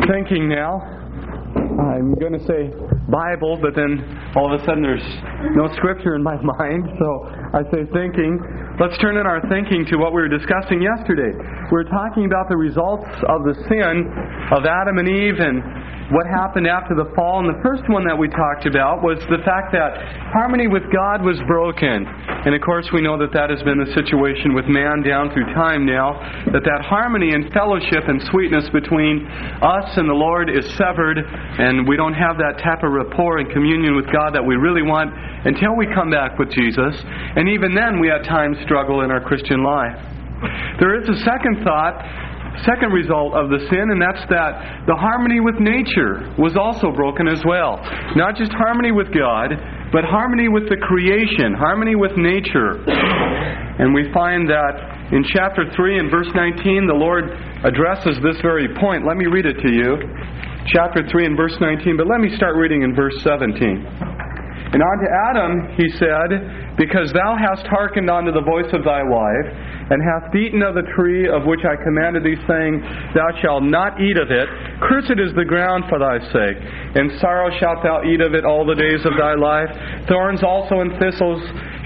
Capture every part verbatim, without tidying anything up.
thinking now. I'm going to say Bible, but then all of a sudden there's no scripture in my mind, so I say thinking. Let's turn in our thinking to what we were discussing yesterday. We were talking about the results of the sin of Adam and Eve and what happened after the fall. And the first one that we talked about was the fact that harmony with God was broken. And of course we know that that has been the situation with man down through time now, that that harmony and fellowship and sweetness between us and the Lord is severed, and we don't have that type of rapport and communion with God that we really want until we come back with Jesus. And even then we at times struggle in our Christian life. There is a second thought, second result of the sin, and that's that the harmony with nature was also broken as well. Not just harmony with God, but harmony with the creation, harmony with nature. And we find that in chapter three and verse nineteen, the Lord addresses this very point. Let me read it to you. Chapter three and verse nineteen, but let me start reading in verse seventeen. And unto Adam he said, Because thou hast hearkened unto the voice of thy wife, and hast eaten of the tree of which I commanded thee, saying, Thou shalt not eat of it. Cursed is the ground for thy sake. In sorrow shalt thou eat of it all the days of thy life. Thorns also and thistles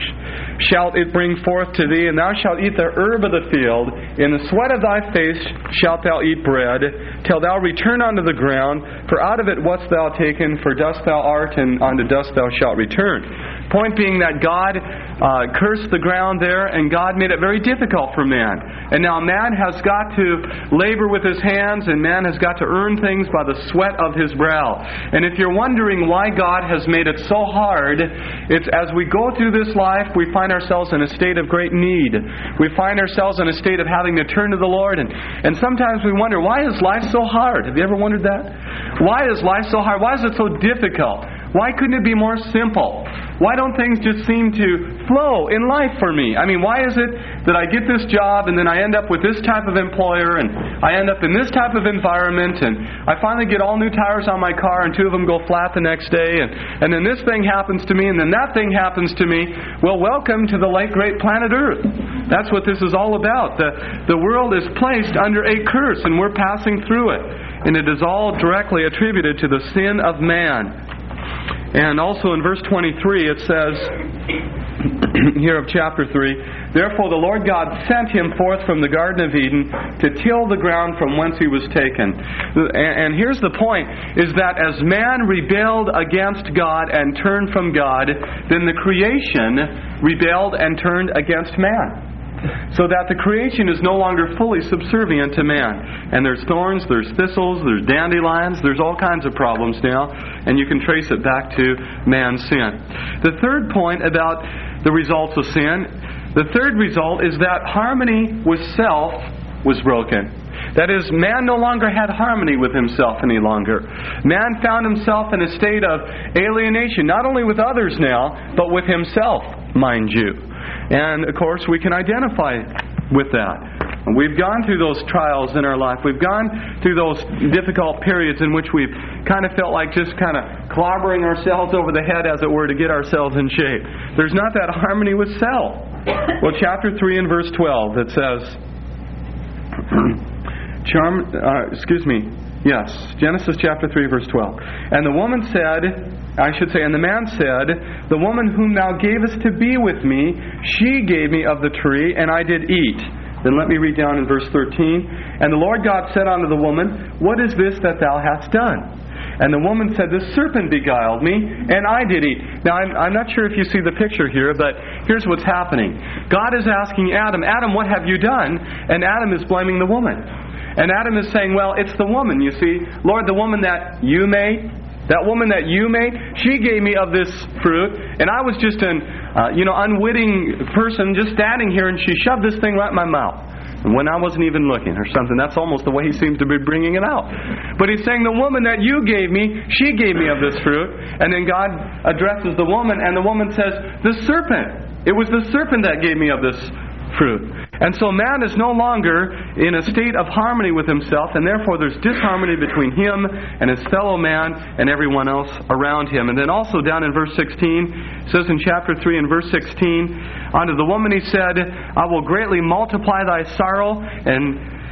shalt it bring forth to thee, and thou shalt eat the herb of the field. In the sweat of thy face shalt thou eat bread, till thou return unto the ground. For out of it wast thou taken, for dust thou art, and unto dust thou shalt return. Point being that God uh, cursed the ground there, and God made it very difficult for man. And now man has got to labor with his hands, and man has got to earn things by the sweat of his brow. And if you're wondering why God has made it so hard, it's as we go through this life, we find ourselves in a state of great need. We find ourselves in a state of having to turn to the Lord. And, and sometimes we wonder, why is life so hard? Have you ever wondered that? Why is life so hard? Why is it so difficult? Why couldn't it be more simple? Why don't things just seem to flow in life for me? I mean, why is it that I get this job and then I end up with this type of employer and I end up in this type of environment and I finally get all new tires on my car and two of them go flat the next day and, and then this thing happens to me and then that thing happens to me? Well, welcome to the late great planet Earth. That's what this is all about. The, the world is placed under a curse and we're passing through it. And it is all directly attributed to the sin of man. And also in verse twenty-three it says, here of chapter three, Therefore the Lord God sent him forth from the Garden of Eden to till the ground from whence he was taken. And here's the point, is that as man rebelled against God and turned from God, then the creation rebelled and turned against man. So that the creation is no longer fully subservient to man. And there's thorns, there's thistles, there's dandelions, there's all kinds of problems now. And you can trace it back to man's sin. The third point about the results of sin, the third result is that harmony with self was broken. That is, man no longer had harmony with himself any longer. Man found himself in a state of alienation, not only with others now, but with himself, mind you. And, of course, we can identify with that. We've gone through those trials in our life. We've gone through those difficult periods in which we've kind of felt like just kind of clobbering ourselves over the head, as it were, to get ourselves in shape. There's not that harmony with self. Well, chapter three and verse twelve, it says, Charm, uh, excuse me, yes, Genesis chapter three, verse twelve. And the woman said, I should say, and the man said, The woman whom thou gavest to be with me, she gave me of the tree, and I did eat. Then let me read down in verse thirteen. And the Lord God said unto the woman, What is this that thou hast done? And the woman said, The serpent beguiled me, and I did eat. Now, I'm, I'm not sure if you see the picture here, but here's what's happening. God is asking Adam, Adam, what have you done? And Adam is blaming the woman. And Adam is saying, well, it's the woman, you see. Lord, the woman that you made, that woman that you made, she gave me of this fruit, and I was just an uh, you know, unwitting person just standing here, and she shoved this thing right in my mouth. And when I wasn't even looking or something. That's almost the way he seems to be bringing it out. But he's saying, the woman that you gave me, she gave me of this fruit. And then God addresses the woman, and the woman says, the serpent. It was the serpent that gave me of this fruit. And so man is no longer in a state of harmony with himself, and therefore there's disharmony between him and his fellow man and everyone else around him. And then also down in verse sixteen, it says in chapter three and verse sixteen, Unto the woman he said, I will greatly multiply thy sorrow and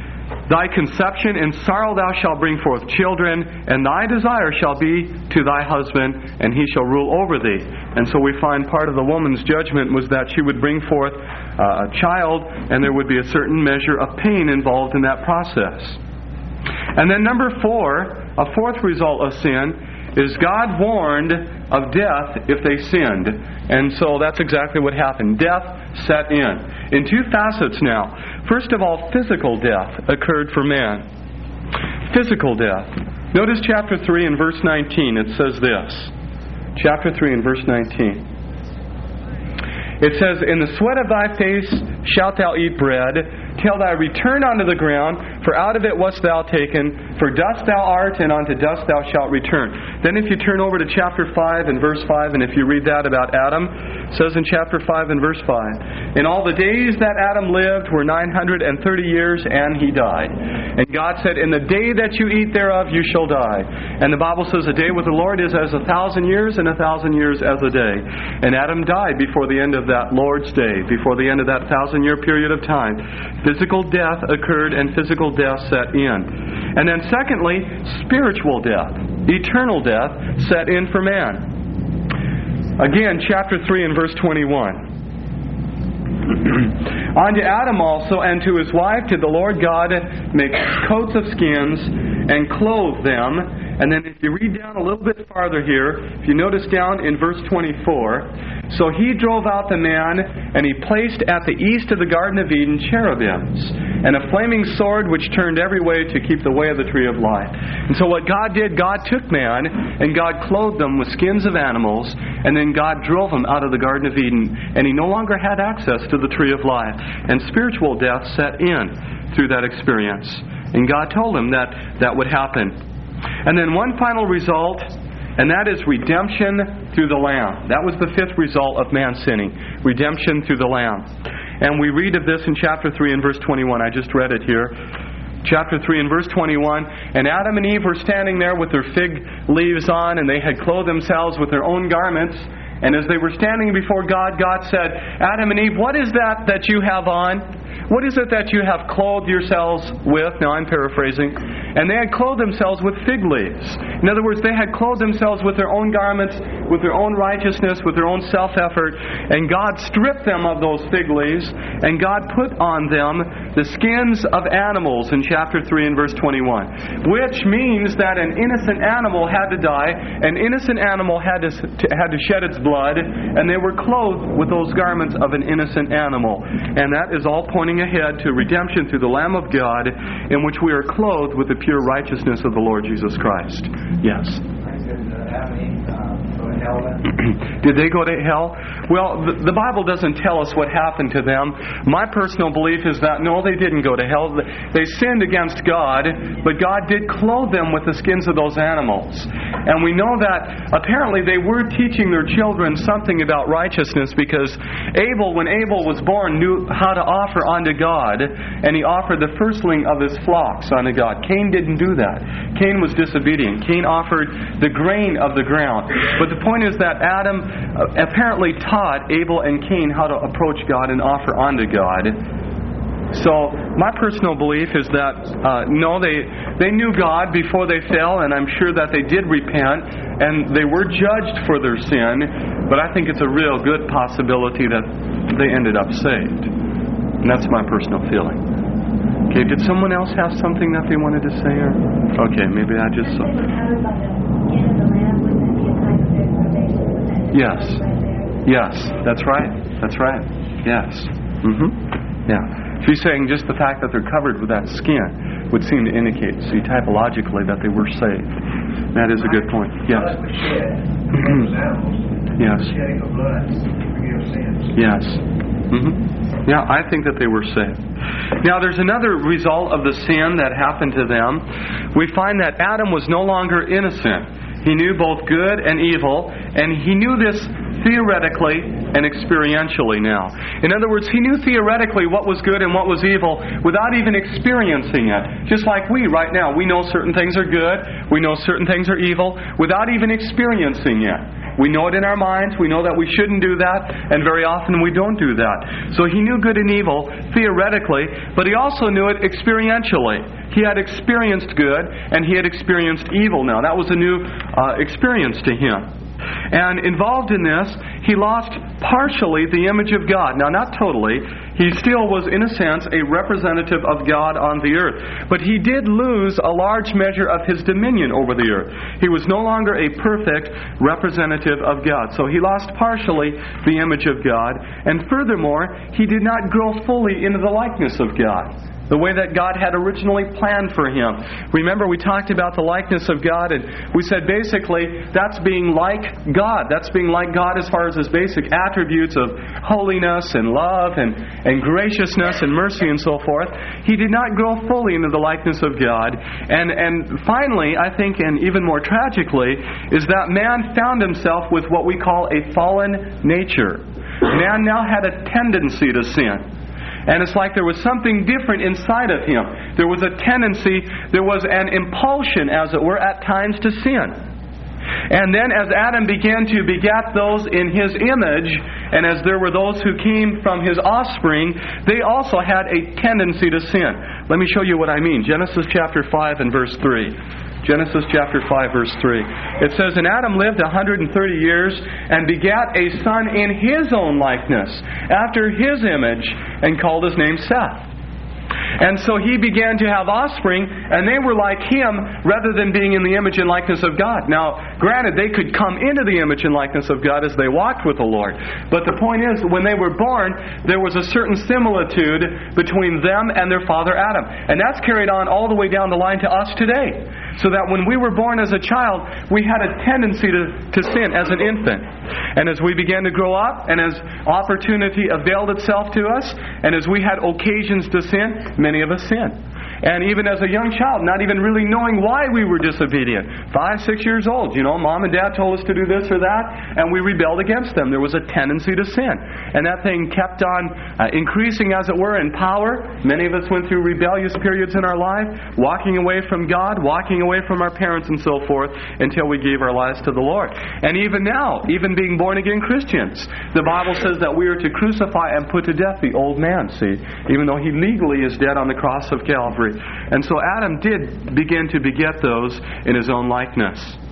thy conception, in sorrow thou shalt bring forth children, and thy desire shall be to thy husband, and he shall rule over thee. And so we find part of the woman's judgment was that she would bring forth uh, a child, and there would be a certain measure of pain involved in that process. And then number four, a fourth result of sin, is God warned of death if they sinned. And so that's exactly what happened. Death set in. In two facets now. First of all, physical death occurred for man. Physical death. Notice chapter three and verse nineteen. It says this. Chapter three and verse nineteen. It says, in the sweat of thy face shalt thou eat bread, till thy return unto the ground, for out of it wast thou taken, for dust thou art, and unto dust thou shalt return. Then if you turn over to chapter five and verse five, and if you read that about Adam, it says in chapter five and verse five, in all the days that Adam lived were nine hundred thirty years, and he died. And God said, in the day that you eat thereof you shall die. And the Bible says, a day with the Lord is as a thousand years, and a thousand years as a day. And Adam died before the end of that Lord's day, before the end of that thousand year period of time. Physical death occurred, and physical death set in. And then secondly, spiritual death, eternal death set in for man. Again, chapter three and verse twenty-one. Unto Adam also and to his wife did the Lord God make coats of skins and clothe them. And then if you read down a little bit farther here, if you notice down in verse twenty-four, so he drove out the man, and he placed at the east of the Garden of Eden cherubims, and a flaming sword which turned every way to keep the way of the tree of life. And so what God did, God took man, and God clothed them with skins of animals, and then God drove him out of the Garden of Eden, and he no longer had access to the tree of life. And spiritual death set in through that experience. And God told him that that would happen. And then one final result, and that is redemption through the Lamb. That was the fifth result of man sinning. Redemption through the Lamb. And we read of this in chapter three and verse twenty-one. I just read it here. Chapter three and verse twenty-one. And Adam and Eve were standing there with their fig leaves on, and they had clothed themselves with their own garments. And as they were standing before God, God said, Adam and Eve, what is that that you have on? What is it that you have clothed yourselves with? Now I'm paraphrasing. And they had clothed themselves with fig leaves. In other words, they had clothed themselves with their own garments, with their own righteousness, with their own self-effort. And God stripped them of those fig leaves, and God put on them the skins of animals in chapter three and verse twenty-one. Which means that an innocent animal had to die, an innocent animal had to, had to shed its blood, and they were clothed with those garments of an innocent animal. And that is all pointing ahead to redemption through the Lamb of God, in which we are clothed with the pure righteousness of the Lord Jesus Christ. Yes. Did they go to hell? Well, the, the Bible doesn't tell us what happened to them. My personal belief is that, no, they didn't go to hell. They sinned against God, but God did clothe them with the skins of those animals. And we know that apparently they were teaching their children something about righteousness, because Abel, when Abel was born, knew how to offer unto God, and he offered the firstling of his flocks unto God. Cain didn't do that. Cain was disobedient. Cain offered the grain of the ground. But the point is that Adam apparently taught Abel and Cain how to approach God and offer unto God. So my personal belief is that uh, no, they they knew God before they fell, and I'm sure that they did repent, and they were judged for their sin. But I think it's a real good possibility that they ended up saved. And that's my personal feeling. Okay, did someone else have something that they wanted to say? Or okay, maybe I just saw. Yes. Yes, that's right. That's right. Yes. Mm-hmm. Yeah. She's saying just the fact that they're covered with that skin would seem to indicate, see, typologically, that they were saved. That is a good point. Yes. Yes. Yes. Mm-hmm. Yeah, I think that they were saved. Now, there's another result of the sin that happened to them. We find that Adam was no longer innocent. He knew both good and evil, and he knew this theoretically and experientially now. In other words, he knew theoretically what was good and what was evil without even experiencing it. Just like we right now, we know certain things are good, we know certain things are evil, without even experiencing it. We know it in our minds, we know that we shouldn't do that, and very often we don't do that. So he knew good and evil theoretically, but he also knew it experientially. He had experienced good, and he had experienced evil now. That was a new uh, experience to him. And involved in this, he lost partially the image of God. Now, not totally. He still was, in a sense, a representative of God on the earth. But he did lose a large measure of his dominion over the earth. He was no longer a perfect representative of God. So he lost partially the image of God. And furthermore, he did not grow fully into the likeness of God, the way that God had originally planned for him. Remember, we talked about the likeness of God, and we said basically that's being like God. That's being like God as far as his basic attributes of holiness and love and, and graciousness and mercy and so forth. He did not grow fully into the likeness of God. And, and finally, I think, and even more tragically, is that man found himself with what we call a fallen nature. Man now had a tendency to sin. And it's like there was something different inside of him. There was a tendency, there was an impulsion, as it were, at times to sin. And then as Adam began to begat those in his image, and as there were those who came from his offspring, they also had a tendency to sin. Let me show you what I mean. Genesis chapter five and verse three. Genesis chapter five, verse three. It says, "And Adam lived one hundred thirty years, and begat a son in his own likeness, after his image, and called his name Seth. And so he began to have offspring, and they were like him, rather than being in the image and likeness of God." Now, granted, they could come into the image and likeness of God as they walked with the Lord. But the point is, when they were born, there was a certain similitude between them and their father Adam. And that's carried on all the way down the line to us today. So that when we were born as a child, we had a tendency to, to sin as an infant. And as we began to grow up, and as opportunity availed itself to us, and as we had occasions to sin, many of us sinned. And even as a young child, not even really knowing why we were disobedient. Five, six years old, you know, mom and dad told us to do this or that, and we rebelled against them. There was a tendency to sin. And that thing kept on uh, increasing, as it were, in power. Many of us went through rebellious periods in our life, walking away from God, walking away from our parents and so forth, until we gave our lives to the Lord. And even now, even being born-again Christians, the Bible says that we are to crucify and put to death the old man, see, even though he legally is dead on the cross of Calvary. And so Adam did begin to beget those in his own likeness.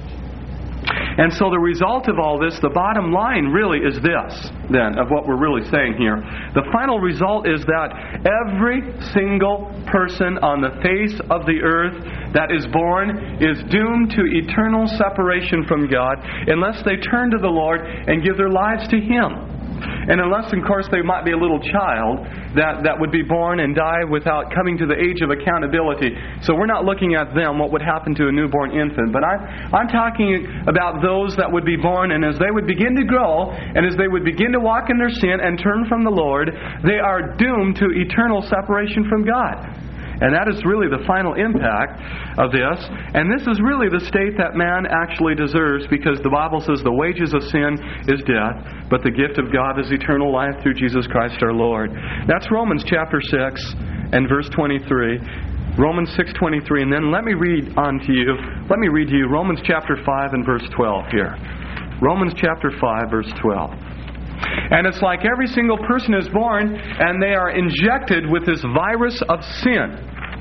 And so the result of all this, the bottom line really is this, then, of what we're really saying here. The final result is that every single person on the face of the earth that is born is doomed to eternal separation from God unless they turn to the Lord and give their lives to Him. And unless, of course, they might be a little child that, that would be born and die without coming to the age of accountability. So we're not looking at them, what would happen to a newborn infant. But I'm, I'm talking about those that would be born, and as they would begin to grow, and as they would begin to walk in their sin and turn from the Lord, they are doomed to eternal separation from God. And that is really the final impact of this. And this is really the state that man actually deserves, because the Bible says the wages of sin is death, but the gift of God is eternal life through Jesus Christ our Lord. That's Romans chapter six and verse twenty-three. Romans six twenty-three. And then let me read on to you. Let me read to you Romans chapter five and verse twelve here. Romans chapter five, verse twelve. And it's like every single person is born, and they are injected with this virus of sin.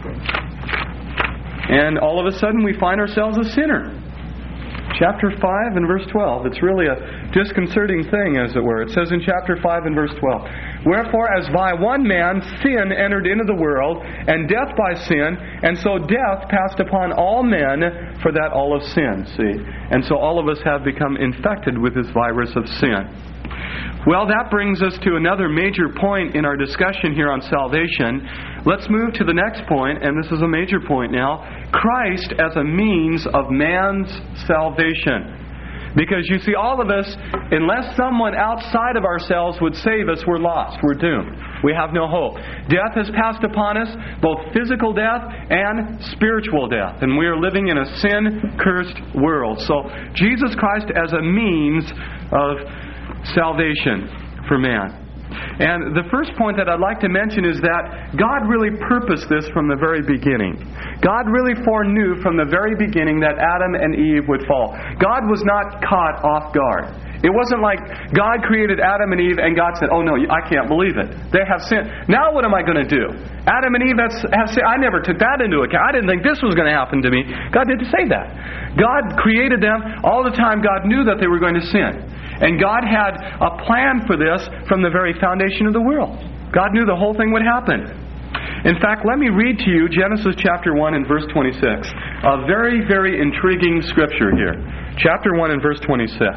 And all of a sudden we find ourselves a sinner. Chapter five and verse twelve. It's really a disconcerting thing, as it were. It says in chapter five and verse twelve, "Wherefore, as by one man sin entered into the world, and death by sin, and so death passed upon all men, for that all have sinned." See? And so all of us have become infected with this virus of sin. Well, that brings us to another major point in our discussion here on salvation. Let's move to the next point, and this is a major point now. Christ as a means of man's salvation. Because you see, all of us, unless someone outside of ourselves would save us, we're lost. We're doomed. We have no hope. Death has passed upon us, both physical death and spiritual death. And we are living in a sin-cursed world. So Jesus Christ as a means of salvation for man. And the first point that I'd like to mention is that God really purposed this from the very beginning. God really foreknew from the very beginning that Adam and Eve would fall. God was not caught off guard. It wasn't like God created Adam and Eve and God said, oh no, I can't believe it. They have sinned. Now what am I going to do? Adam and Eve have, have sinned. I never took that into account. I didn't think this was going to happen to me. God didn't say that. God created them. All the time God knew that they were going to sin. And God had a plan for this from the very foundation of the world. God knew the whole thing would happen. In fact, let me read to you Genesis chapter one and verse twenty-six. A very, very intriguing scripture here. Chapter one and verse twenty-six.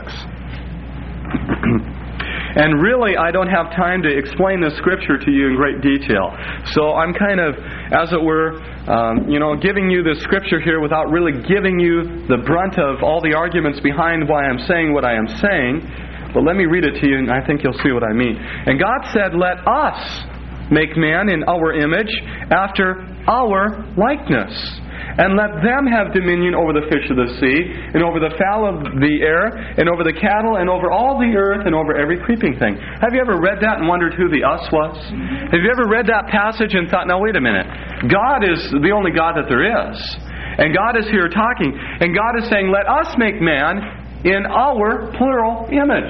And really, I don't have time to explain this scripture to you in great detail. So I'm kind of, as it were, um, you know, giving you this scripture here without really giving you the brunt of all the arguments behind why I'm saying what I am saying. But let me read it to you, and I think you'll see what I mean. And God said, let us make man in our image, after our likeness. And let them have dominion over the fish of the sea, and over the fowl of the air, and over the cattle, and over all the earth, and over every creeping thing. Have you ever read that and wondered who the us was? Have you ever read that passage and thought, now wait a minute. God is the only God that there is. And God is here talking. And God is saying, let us make man in our plural image.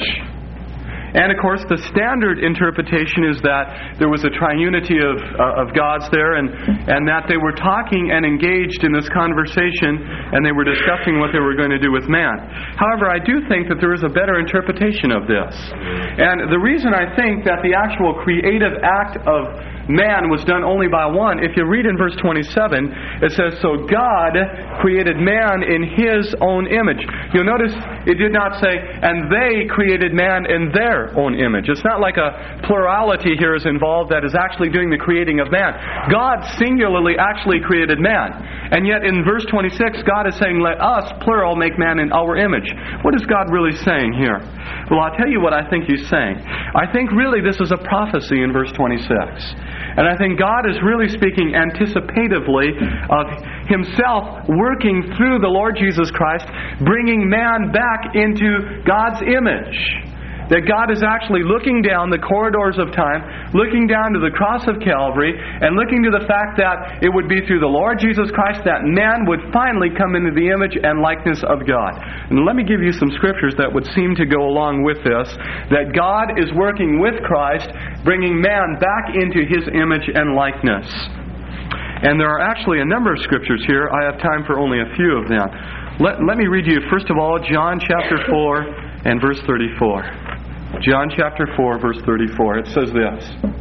And of course, the standard interpretation is that there was a triunity of uh, of gods there, and, and that they were talking and engaged in this conversation, and they were discussing what they were going to do with man. However, I do think that there is a better interpretation of this. And the reason I think that the actual creative act of man was done only by one, if you read in verse twenty-seven, it says, so God created man in His own image. You'll notice it did not say, and they created man in their own image. It's not like a plurality here is involved that is actually doing the creating of man. God singularly actually created man. And yet in verse twenty-six, God is saying, let us, plural, make man in our image. What is God really saying here? Well, I'll tell you what I think He's saying. I think really this is a prophecy in verse twenty-six. And I think God is really speaking anticipatively of Himself working through the Lord Jesus Christ, bringing man back into God's image. That God is actually looking down the corridors of time, looking down to the cross of Calvary, and looking to the fact that it would be through the Lord Jesus Christ that man would finally come into the image and likeness of God. And let me give you some scriptures that would seem to go along with this, that God is working with Christ, bringing man back into His image and likeness. And there are actually a number of scriptures here. I have time for only a few of them. Let, let me read you, first of all, John chapter four and verse thirty-four. John chapter four, verse thirty-four. It says this.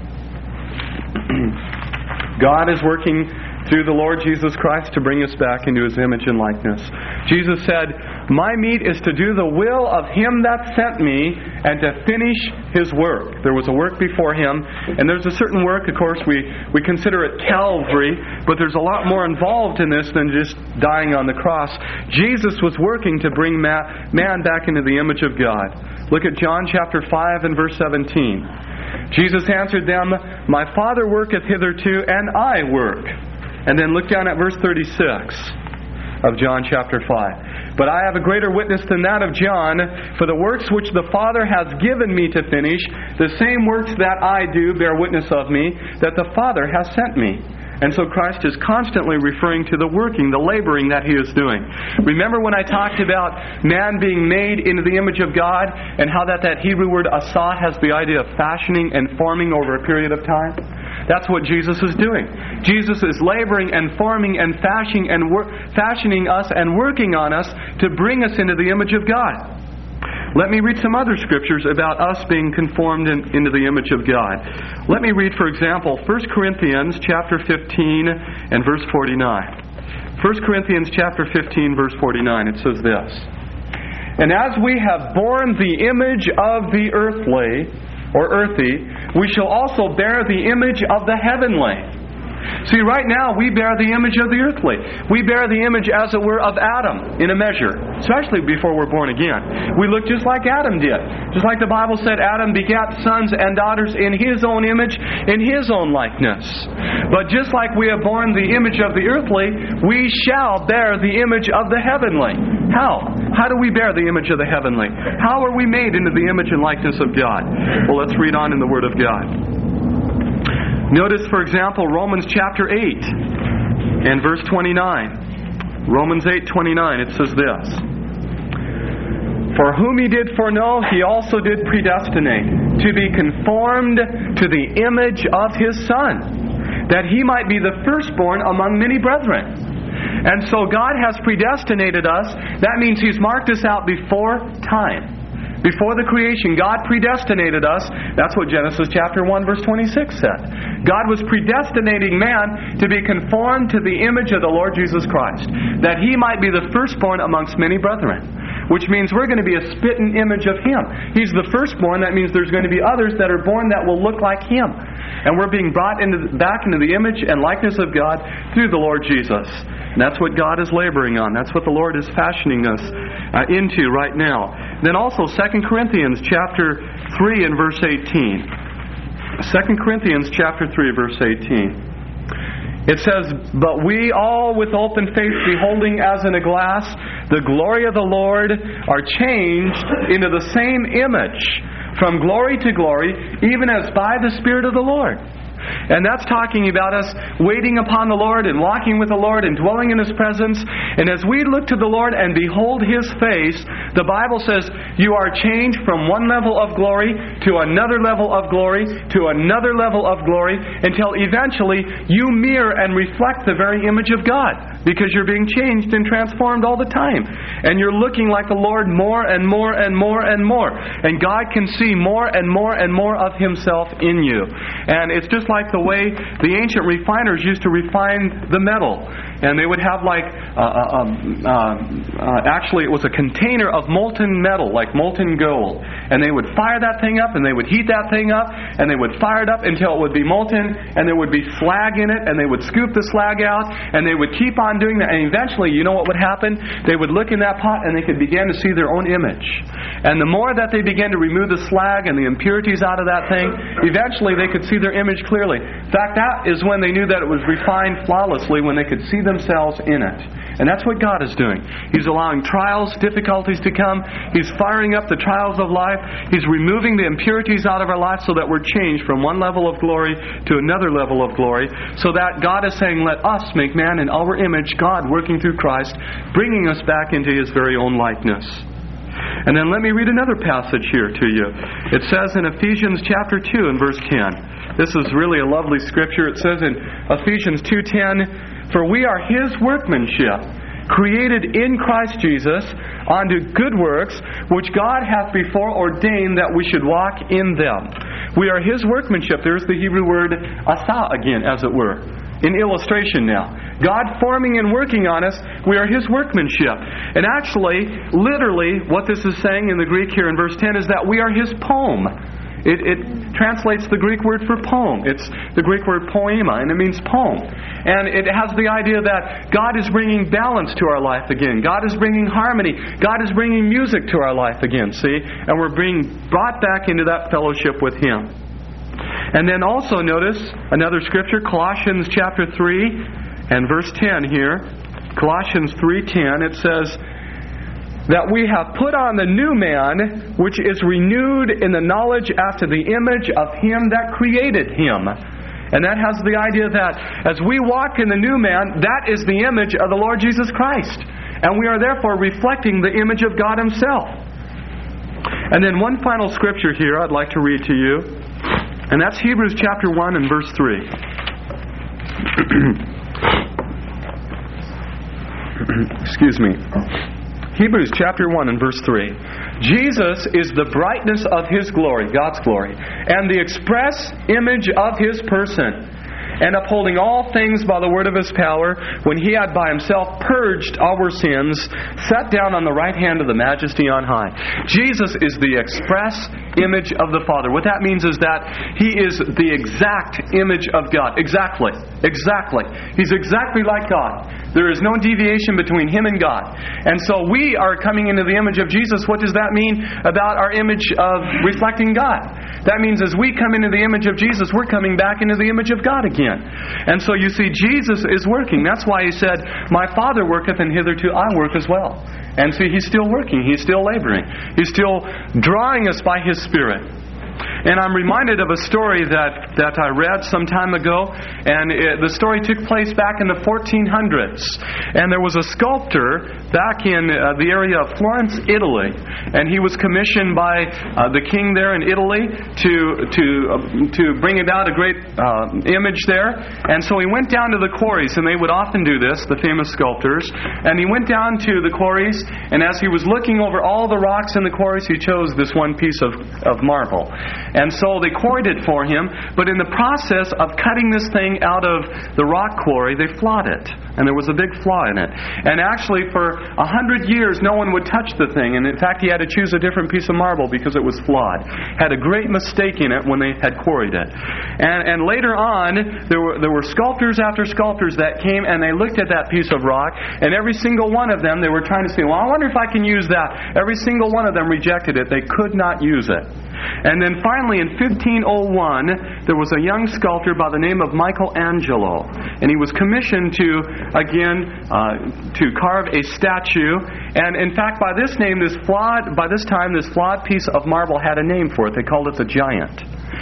God is working through the Lord Jesus Christ to bring us back into His image and likeness. Jesus said, my meat is to do the will of Him that sent me and to finish His work. There was a work before Him, and there's a certain work, of course, we, we consider it Calvary, but there's a lot more involved in this than just dying on the cross. Jesus was working to bring man, man back into the image of God. Look at John chapter five and verse seventeen. Jesus answered them, my Father worketh hitherto, and I work. And then look down at verse thirty-six of John chapter five. But I have a greater witness than that of John, for the works which the Father has given me to finish, the same works that I do bear witness of me, that the Father has sent me. And so Christ is constantly referring to the working, the laboring that He is doing. Remember when I talked about man being made into the image of God, and how that, that Hebrew word asah has the idea of fashioning and forming over a period of time? That's what Jesus is doing. Jesus is laboring and forming and fashioning and wor- fashioning us and working on us to bring us into the image of God. Let me read some other scriptures about us being conformed in, into the image of God. Let me read, for example, First Corinthians chapter fifteen and verse forty-nine. First Corinthians chapter fifteen, verse forty-nine. It says this. And as we have borne the image of the earthly, or earthy, we shall also bear the image of the heavenly. See, right now we bear the image of the earthly. We bear the image, as it were, of Adam in a measure, especially before we're born again. We look just like Adam did. Just like the Bible said, Adam begat sons and daughters in his own image, in his own likeness. But just like we have borne the image of the earthly, we shall bear the image of the heavenly. How? How do we bear the image of the heavenly? How are we made into the image and likeness of God? Well, let's read on in the Word of God. Notice, for example, Romans chapter eight and verse twenty-nine. Romans eight twenty-nine, it says this. For whom He did foreknow, He also did predestinate, to be conformed to the image of His Son, that He might be the firstborn among many brethren. And so God has predestinated us. That means He's marked us out before time. Before the creation, God predestinated us. That's what Genesis chapter one verse twenty-six said. God was predestinating man to be conformed to the image of the Lord Jesus Christ, that he might be the firstborn amongst many brethren. Which means we're going to be a spitting image of Him. He's the firstborn. That means there's going to be others that are born that will look like Him. And we're being brought into back into the image and likeness of God through the Lord Jesus. And that's what God is laboring on. That's what the Lord is fashioning us uh, into right now. Then also Second Corinthians chapter three and verse eighteen. Second Corinthians chapter three verse eighteen. It says, but we all with open face beholding as in a glass the glory of the Lord are changed into the same image from glory to glory, even as by the Spirit of the Lord. And that's talking about us waiting upon the Lord and walking with the Lord and dwelling in His presence. And as we look to the Lord and behold His face, the Bible says you are changed from one level of glory to another level of glory to another level of glory until eventually you mirror and reflect the very image of God, because you're being changed and transformed all the time. And you're looking like the Lord more and more and more and more. And God can see more and more and more of Himself in you. And it's just like the way the ancient refiners used to refine the metal. And they would have like, uh, uh, uh, uh, actually it was a container of molten metal, like molten gold. And they would fire that thing up, and they would heat that thing up, and they would fire it up until it would be molten, and there would be slag in it, and they would scoop the slag out, and they would keep on doing that. And eventually, you know what would happen? They would look in that pot, and they could begin to see their own image. And the more that they began to remove the slag and the impurities out of that thing, eventually they could see their image clearly. In fact, that is when they knew that it was refined flawlessly, when they could see themselves in it. And that's what God is doing. He's allowing trials, difficulties to come. He's firing up the trials of life. He's removing the impurities out of our life so that we're changed from one level of glory to another level of glory. So that God is saying, let us make man in our image, God working through Christ, bringing us back into His very own likeness. And then let me read another passage here to you. It says in Ephesians chapter two and verse ten. This is really a lovely scripture. It says in Ephesians two ten, for we are His workmanship, created in Christ Jesus unto good works, which God hath before ordained that we should walk in them. We are His workmanship. There's the Hebrew word asa again, as it were. In illustration now. God forming and working on us, we are His workmanship. And actually, literally, what this is saying in the Greek here in verse ten is that we are His poem. It, it translates the Greek word for poem. It's the Greek word poema, and it means poem. And it has the idea that God is bringing balance to our life again. God is bringing harmony. God is bringing music to our life again, see? And we're being brought back into that fellowship with Him. And then also notice another scripture, Colossians chapter three and verse ten here. Colossians three ten, it says that we have put on the new man, which is renewed in the knowledge after the image of Him that created him. And that has the idea that as we walk in the new man, that is the image of the Lord Jesus Christ. And we are therefore reflecting the image of God Himself. And then one final scripture here I'd like to read to you. And that's Hebrews chapter one and verse three. Excuse me. Hebrews chapter one and verse three. Jesus is the brightness of His glory, God's glory, and the express image of His person, and upholding all things by the word of His power, when He had by Himself purged our sins, sat down on the right hand of the Majesty on high. Jesus is the express image of the Father. What that means is that He is the exact image of God. Exactly. Exactly. He's exactly like God. There is no deviation between Him and God. And so we are coming into the image of Jesus. What does that mean about our image of reflecting God? That means as we come into the image of Jesus, we're coming back into the image of God again. And so you see, Jesus is working. That's why He said, "My Father worketh, and hitherto I work as well." And see, He's still working. He's still laboring. He's still drawing us by His Spirit. And I'm reminded of a story that, that I read some time ago. And it, the story took place back in the fourteen hundreds. And there was a sculptor back in uh, the area of Florence, Italy. And he was commissioned by uh, the king there in Italy to to uh, to bring about a great uh, image there. And so he went down to the quarries. And they would often do this, the famous sculptors. And he went down to the quarries. And as he was looking over all the rocks in the quarries, he chose this one piece of, of marble. And so they quarried it for him, but in the process of cutting this thing out of the rock quarry, they flawed it. And there was a big flaw in it. And actually for a hundred years, no one would touch the thing. And in fact, he had to choose a different piece of marble because it was flawed. Had a great mistake in it when they had quarried it. And, and later on, there were, there were sculptors after sculptors that came and they looked at that piece of rock, and every single one of them, they were trying to say, well, I wonder if I can use that. Every single one of them rejected it. They could not use it. And then finally in fifteen oh one, there was a young sculptor by the name of Michelangelo. And he was commissioned to, again, uh, to carve a statue. And in fact, by this name, this flawed, by this time, this flawed piece of marble had a name for it. They called it the Giant.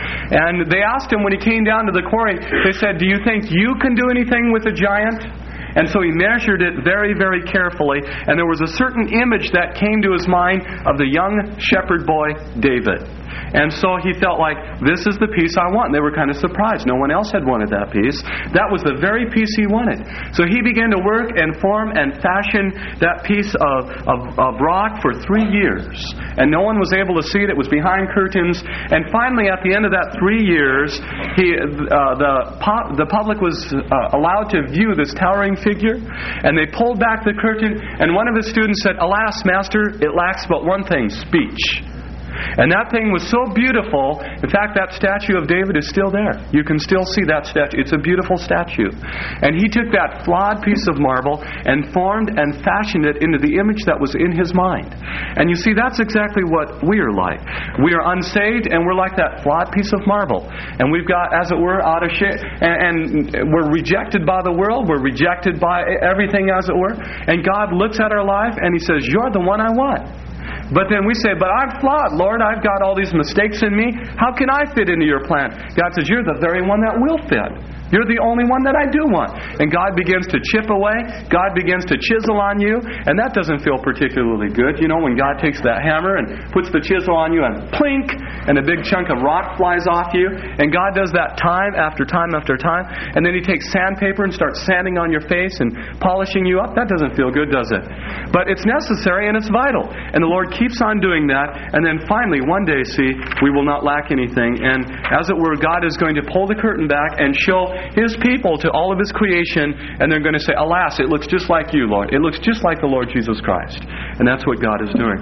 And they asked him when he came down to the quarry, they said, "Do you think you can do anything with a giant?" And so he measured it very, very carefully. And there was a certain image that came to his mind of the young shepherd boy, David. And so he felt like, this is the piece I want. And they were kind of surprised. No one else had wanted that piece. That was the very piece he wanted. So he began to work and form and fashion that piece of, of, of rock for three years. And no one was able to see it. It was behind curtains. And finally, at the end of that three years, he, uh, the, pu- the public was uh, allowed to view this towering figure. And they pulled back the curtain. And one of his students said, "Alas, master, it lacks but one thing, speech." And that thing was so beautiful. In fact, that statue of David is still there. You can still see that statue. It's a beautiful statue. And he took that flawed piece of marble and formed and fashioned it into the image that was in his mind. And you see, that's exactly what we are like. We are unsaved, and we're like that flawed piece of marble. And we've got, as it were, out of shape. And, and we're rejected by the world. We're rejected by everything, as it were. And God looks at our life, and He says, "You're the one I want." But then we say, "But I'm flawed, Lord. I've got all these mistakes in me. How can I fit into your plan?" God says, "You're the very one that will fit. You're the only one that I do want." And God begins to chip away. God begins to chisel on you. And that doesn't feel particularly good. You know, when God takes that hammer and puts the chisel on you and plink, and a big chunk of rock flies off you. And God does that time after time after time. And then He takes sandpaper and starts sanding on your face and polishing you up. That doesn't feel good, does it? But it's necessary and it's vital. And the Lord keeps on doing that. And then finally, one day, see, we will not lack anything. And as it were, God is going to pull the curtain back and show His people to all of His creation, and they're going to say, "Alas, it looks just like you, Lord. It looks just like the Lord Jesus Christ." And that's what God is doing.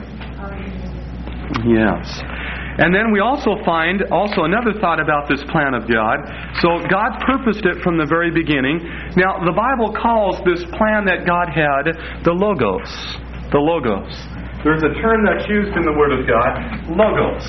Yes. And then we also find also another thought about this plan of God. So God purposed it from the very beginning. Now, the Bible calls this plan that God had the Logos. The Logos. There's a term that's used in the Word of God, Logos.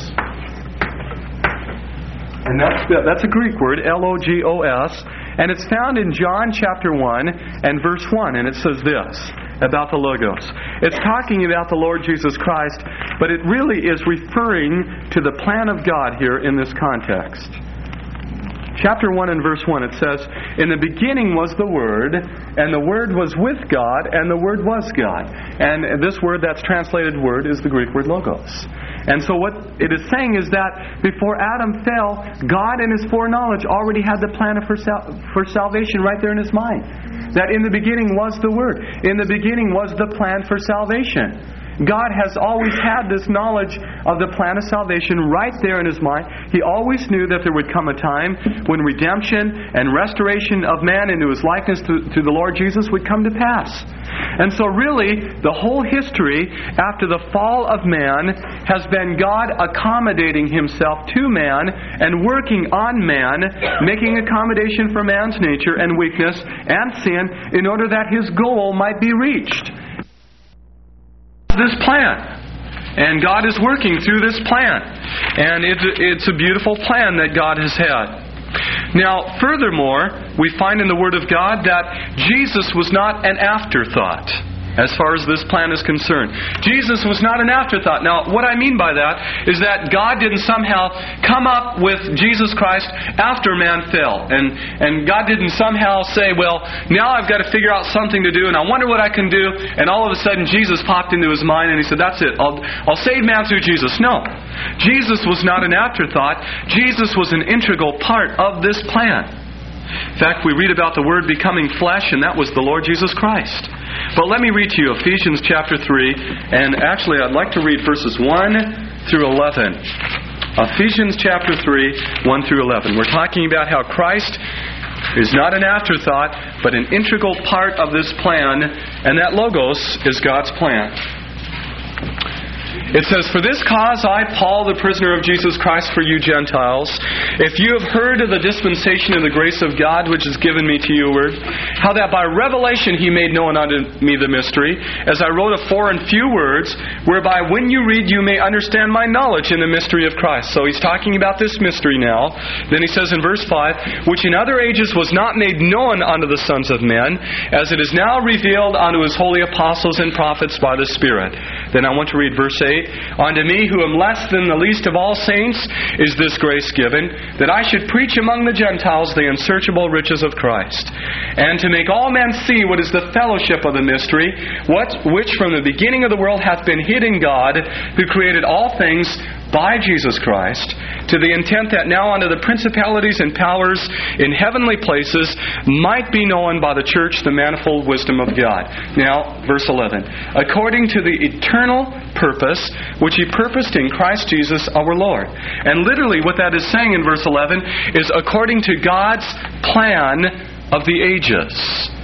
And that's that's a Greek word, L O G O S. And it's found in John chapter one and verse one. And it says this about the Logos. It's talking about the Lord Jesus Christ, but it really is referring to the plan of God here in this context. Chapter one and verse one, it says, "In the beginning was the Word, and the Word was with God, and the Word was God." And this word that's translated Word is the Greek word Logos. And so what it is saying is that before Adam fell, God in His foreknowledge already had the plan for sal- for salvation right there in His mind. That in the beginning was the Word. In the beginning was the plan for salvation. God has always had this knowledge of the plan of salvation right there in His mind. He always knew that there would come a time when redemption and restoration of man into His likeness to, to the Lord Jesus would come to pass. And so really, the whole history after the fall of man has been God accommodating Himself to man and working on man, making accommodation for man's nature and weakness and sin in order that His goal might be reached. This plan. And God is working through this plan. And it's, it's a beautiful plan that God has had. Now, furthermore, we find in the Word of God that Jesus was not an afterthought as far as this plan is concerned. Jesus was not an afterthought. Now, what I mean by that is that God didn't somehow come up with Jesus Christ after man fell. And, and God didn't somehow say, well, now I've got to figure out something to do, and I wonder what I can do. And all of a sudden, Jesus popped into His mind, and He said, that's it. I'll, I'll save man through Jesus. No. Jesus was not an afterthought. Jesus was an integral part of this plan. In fact, we read about the Word becoming flesh, and that was the Lord Jesus Christ. But let me read to you Ephesians chapter three, and actually I'd like to read verses one through eleven. Ephesians chapter three, one through eleven. We're talking about how Christ is not an afterthought, but an integral part of this plan, and that Logos is God's plan. It says, "For this cause I, Paul, the prisoner of Jesus Christ for you Gentiles, if you have heard of the dispensation of the grace of God which is given me to you, how that by revelation He made known unto me the mystery, as I wrote afore in few words, whereby when you read you may understand my knowledge in the mystery of Christ." So he's talking about this mystery now. Then he says in verse five, "Which in other ages was not made known unto the sons of men, as it is now revealed unto His holy apostles and prophets by the Spirit." Then I want to read verse eight. "Unto me, who am less than the least of all saints, is this grace given, that I should preach among the Gentiles the unsearchable riches of Christ, and to make all men see what is the fellowship of the mystery, what which from the beginning of the world hath been hid in God, who created all things by Jesus Christ, to the intent that now unto the principalities and powers in heavenly places might be known by the church the manifold wisdom of God." Now, verse eleven. "According to the eternal purpose which He purposed in Christ Jesus our Lord." And literally what that is saying in verse eleven is according to God's plan of the ages.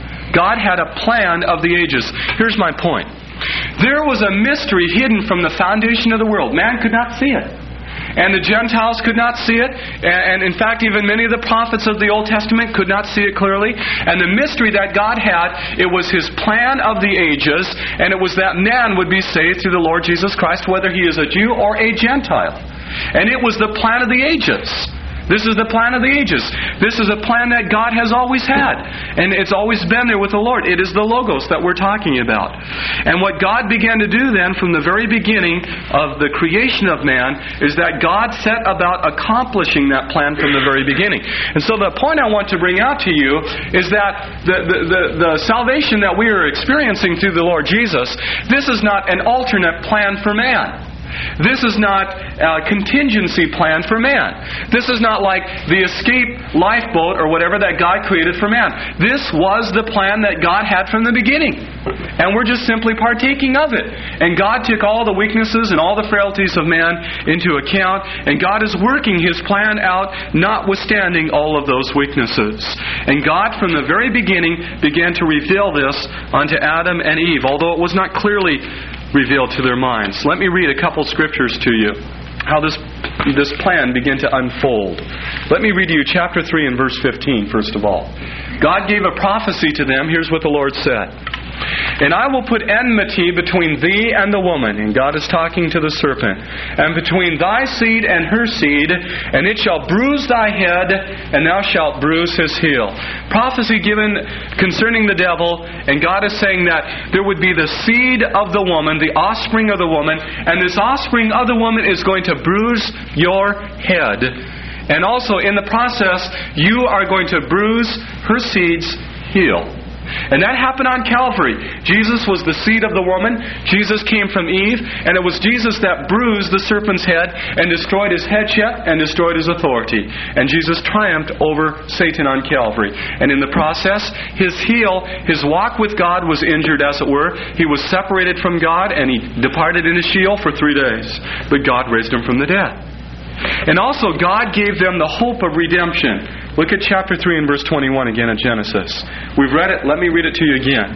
God had a plan of the ages. Here's my point. There was a mystery hidden from the foundation of the world. Man could not see it. And the Gentiles could not see it. And in fact, even many of the prophets of the Old Testament could not see it clearly. And the mystery that God had, it was His plan of the ages. And it was that man would be saved through the Lord Jesus Christ, whether he is a Jew or a Gentile. And it was the plan of the ages. This is the plan of the ages. This is a plan that God has always had. And it's always been there with the Lord. It is the Logos that we're talking about. And what God began to do then from the very beginning of the creation of man is that God set about accomplishing that plan from the very beginning. And so the point I want to bring out to you is that the, the, the, the salvation that we are experiencing through the Lord Jesus, this is not an alternate plan for man. This is not a contingency plan for man. This is not like the escape lifeboat or whatever that God created for man. This was the plan that God had from the beginning. And we're just simply partaking of it. And God took all the weaknesses and all the frailties of man into account. And God is working His plan out, notwithstanding all of those weaknesses. And God from the very beginning began to reveal this unto Adam and Eve, although it was not clearly revealed to their minds. Let me read a couple scriptures to you, how this this plan began to unfold. Let me read to you chapter three and verse fifteen, first of all. God gave a prophecy to them. Here's what the Lord said. "And I will put enmity between thee and the woman," and God is talking to the serpent, "and between thy seed and her seed, and it shall bruise thy head, and thou shalt bruise his heel." Prophecy given concerning the devil, and God is saying that there would be the seed of the woman, the offspring of the woman, and this offspring of the woman is going to bruise your head. And also in the process, you are going to bruise her seed's heel. And that happened on Calvary. Jesus was the seed of the woman. Jesus came from Eve. And it was Jesus that bruised the serpent's head and destroyed his headship and destroyed his authority. And Jesus triumphed over Satan on Calvary. And in the process, his heel, his walk with God was injured, as it were. He was separated from God and he departed in a Sheol for three days. But God raised him from the dead. And also God gave them the hope of redemption. Look at chapter three and verse twenty-one again in Genesis. We've read it. Let me read it to you again.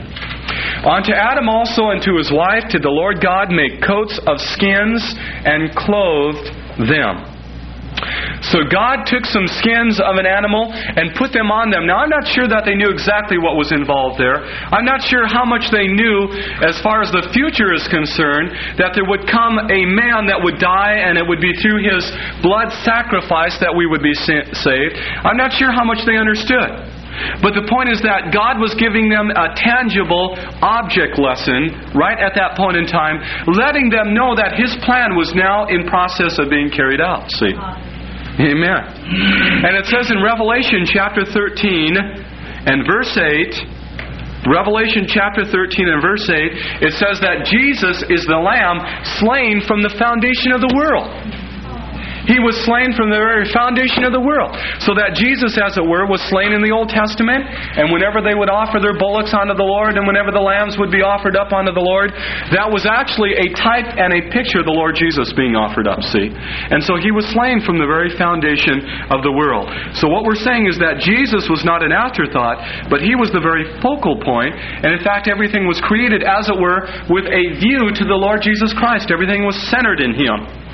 Unto Adam also and to his wife did the Lord God make coats of skins and clothed them. So God took some skins of an animal and put them on them. Now, I'm not sure that they knew exactly what was involved there. I'm not sure how much they knew as far as the future is concerned, that there would come a man that would die and it would be through his blood sacrifice that we would be saved. I'm not sure how much they understood. But the point is that God was giving them a tangible object lesson right at that point in time, letting them know that His plan was now in process of being carried out. See? Amen. And it says in Revelation chapter thirteen and verse eight, Revelation chapter thirteen and verse eight, it says that Jesus is the Lamb slain from the foundation of the world. He was slain from the very foundation of the world. So that Jesus, as it were, was slain in the Old Testament. And whenever they would offer their bullocks unto the Lord, and whenever the lambs would be offered up unto the Lord, that was actually a type and a picture of the Lord Jesus being offered up, see? And so He was slain from the very foundation of the world. So what we're saying is that Jesus was not an afterthought, but He was the very focal point. And in fact, everything was created, as it were, with a view to the Lord Jesus Christ. Everything was centered in Him.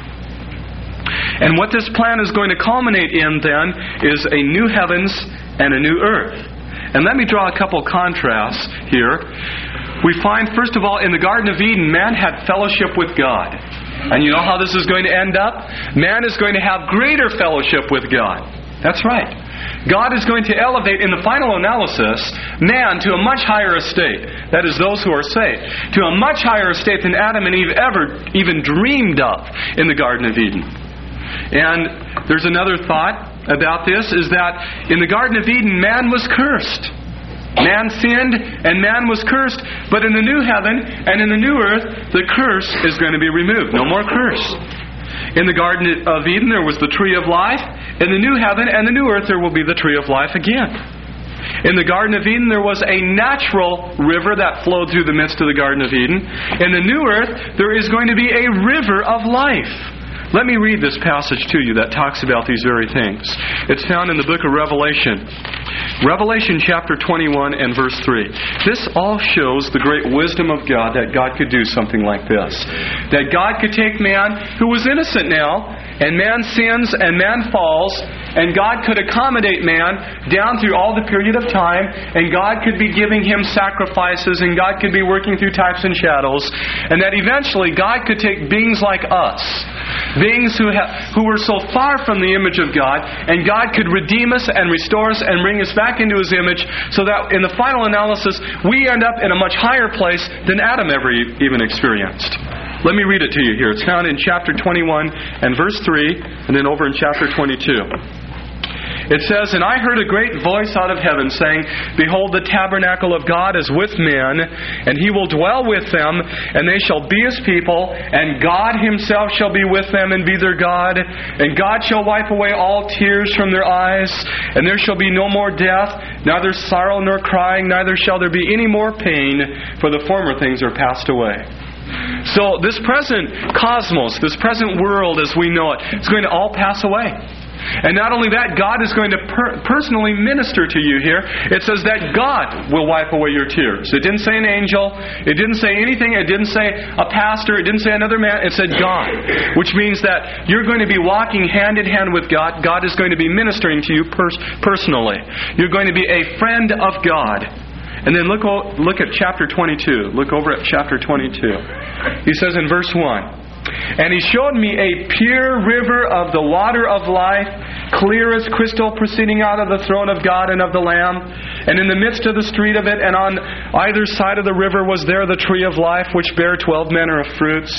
And what this plan is going to culminate in then is a new heavens and a new earth. And let me draw a couple contrasts here. We find, first of all, in the Garden of Eden, man had fellowship with God. And you know how this is going to end up? Man is going to have greater fellowship with God. That's right. God is going to elevate, in the final analysis, man to a much higher estate. That is, those who are saved. To a much higher estate than Adam and Eve ever even dreamed of in the Garden of Eden. And there's another thought about this, is that in the Garden of Eden, man was cursed. Man sinned and man was cursed. But in the new heaven and in the new earth, the curse is going to be removed. No more curse. In the Garden of Eden, there was the tree of life. In the new heaven and the new earth, there will be the tree of life again. In the Garden of Eden, there was a natural river that flowed through the midst of the Garden of Eden. In the new earth, there is going to be a river of life. Let me read this passage to you that talks about these very things. It's found in the book of Revelation. Revelation chapter twenty-one and verse three. This all shows the great wisdom of God, that God could do something like this. That God could take man who was innocent now, and man sins and man falls, and God could accommodate man down through all the period of time, and God could be giving him sacrifices, and God could be working through types and shadows, and that eventually God could take beings like us, beings who ha- who were so far from the image of God, and God could redeem us and restore us and bring us back into His image, so that in the final analysis we end up in a much higher place than Adam ever e- even experienced. Let me read it to you here. It's found in chapter twenty-one and verse three, and then over in chapter twenty-two. It says, "And I heard a great voice out of heaven saying, Behold, the tabernacle of God is with men, and He will dwell with them, and they shall be His people, and God Himself shall be with them and be their God. And God shall wipe away all tears from their eyes, and there shall be no more death, neither sorrow nor crying, neither shall there be any more pain, for the former things are passed away." So this present cosmos, this present world as we know it, is going to all pass away. And not only that, God is going to per- personally minister to you here. It says that God will wipe away your tears. It didn't say an angel. It didn't say anything. It didn't say a pastor. It didn't say another man. It said God. Which means that you're going to be walking hand in hand with God. God is going to be ministering to you pers- personally. You're going to be a friend of God. And then look, look at chapter twenty-two. Look over at chapter twenty-two. He says in verse one, "And He showed me a pure river of the water of life, clear as crystal, proceeding out of the throne of God and of the Lamb. And in the midst of the street of it, and on either side of the river, was there the tree of life, which bare twelve manner of fruits,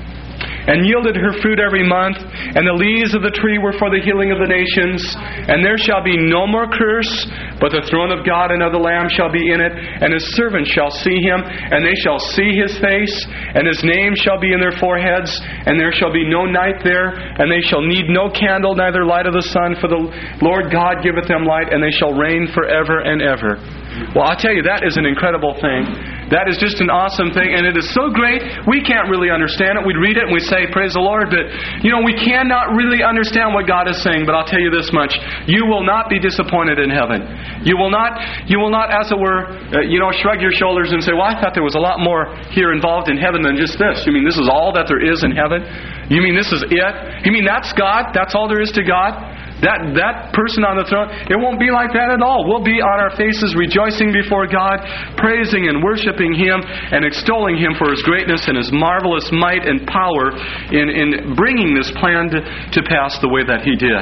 and yielded her fruit every month. And the leaves of the tree were for the healing of the nations. And there shall be no more curse, but the throne of God and of the Lamb shall be in it. And His servants shall see Him, and they shall see His face. And His name shall be in their foreheads. And there shall be no night there. And they shall need no candle, neither light of the sun. For the Lord God giveth them light, and they shall reign forever and ever." Well, I'll tell you, that is an incredible thing. That is just an awesome thing, and it is so great, we can't really understand it. We'd read it and we say, praise the Lord, but, you know, we cannot really understand what God is saying, but I'll tell you this much. You will not be disappointed in heaven. You will not, you will not, as it were, uh, you know, shrug your shoulders and say, well, I thought there was a lot more here involved in heaven than just this. You mean this is all that there is in heaven? You mean this is it? You mean that's God? That's all there is to God? That that person on the throne, it won't be like that at all. We'll be on our faces rejoicing before God, praising and worshiping Him and extolling Him for His greatness and His marvelous might and power in, in bringing this plan to, to pass the way that He did.